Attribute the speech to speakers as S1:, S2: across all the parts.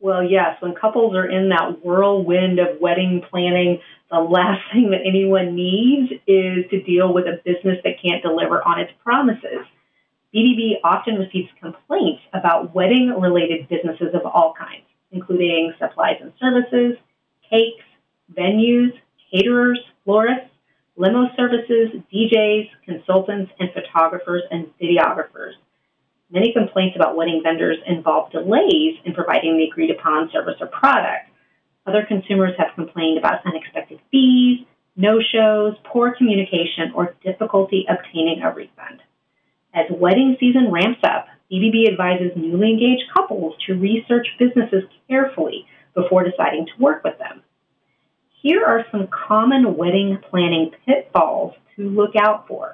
S1: Well, yes, when couples are in that whirlwind of wedding planning, the last thing that anyone needs is to deal with a business that can't deliver on its promises. BBB often receives complaints about wedding-related businesses of all kinds, including supplies and services, cakes, venues, caterers, florists, limo services, DJs, consultants, and photographers and videographers. Many complaints about wedding vendors involve delays in providing the agreed-upon service or product. Other consumers have complained about unexpected fees, no-shows, poor communication, or difficulty obtaining a refund. As wedding season ramps up, BBB advises newly engaged couples to research businesses carefully before deciding to work with them. Here are some common wedding planning pitfalls to look out for.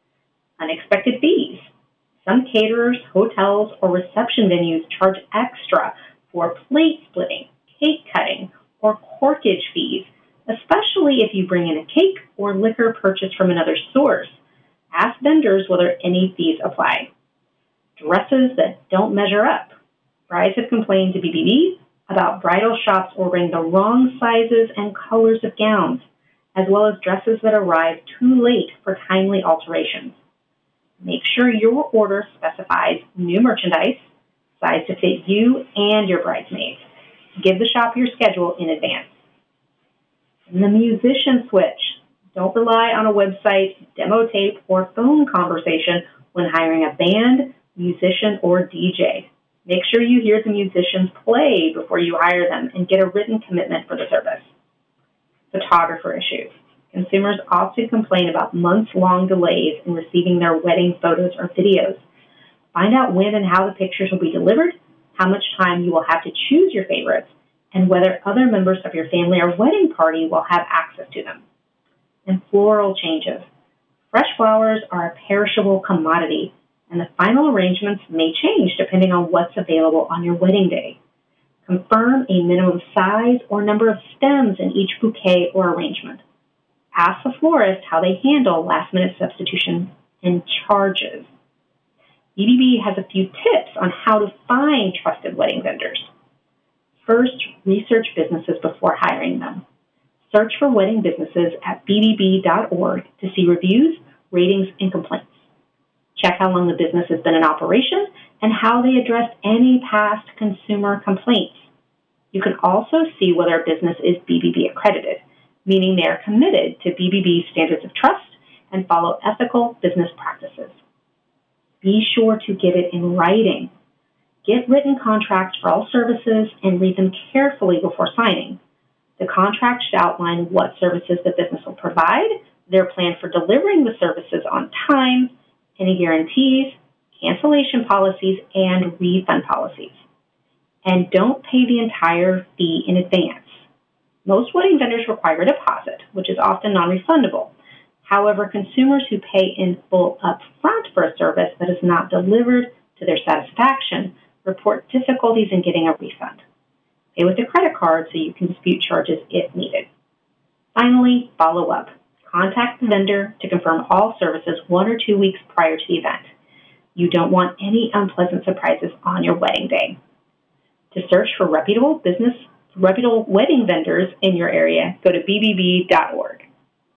S1: Unexpected fees. Some caterers, hotels, or reception venues charge extra for plate splitting, cake cutting, or corkage fees, especially if you bring in a cake or liquor purchased from another source. Ask vendors whether any fees apply. Dresses that don't measure up. Brides have complained to BBB about bridal shops ordering the wrong sizes and colors of gowns, as well as dresses that arrive too late for timely alterations. Make sure your order specifies new merchandise, size to fit you and your bridesmaids. Give the shop your schedule in advance. And the musician switch. Don't rely on a website, demo tape, or phone conversation when hiring a band, musician, or DJ. Make sure you hear the musicians play before you hire them and get a written commitment for the service. Photographer issues. Consumers often complain about months-long delays in receiving their wedding photos or videos. Find out when and how the pictures will be delivered, how much time you will have to choose your favorites, and whether other members of your family or wedding party will have access to them. And floral changes. Fresh flowers are a perishable commodity, and the final arrangements may change depending on what's available on your wedding day. Confirm a minimum size or number of stems in each bouquet or arrangement. Ask the florist how they handle last-minute substitution and charges. BBB has a few tips on how to find trusted wedding vendors. First, research businesses before hiring them. Search for wedding businesses at bbb.org to see reviews, ratings, and complaints. Check how long the business has been in operation and how they addressed any past consumer complaints. You can also see whether a business is BBB accredited, meaning they are committed to BBB standards of trust and follow ethical business practices. Be sure to get it in writing. Get written contracts for all services and read them carefully before signing. The contract should outline what services the business will provide, their plan for delivering the services on time, any guarantees, cancellation policies, and refund policies. And don't pay the entire fee in advance. Most wedding vendors require a deposit, which is often non-refundable. However, consumers who pay in full upfront for a service that is not delivered to their satisfaction report difficulties in getting a refund. Pay with a credit card so you can dispute charges if needed. Finally, follow up. Contact the vendor to confirm all services 1 or 2 weeks prior to the event. You don't want any unpleasant surprises on your wedding day. To search for reputable wedding vendors in your area, go to bbb.org.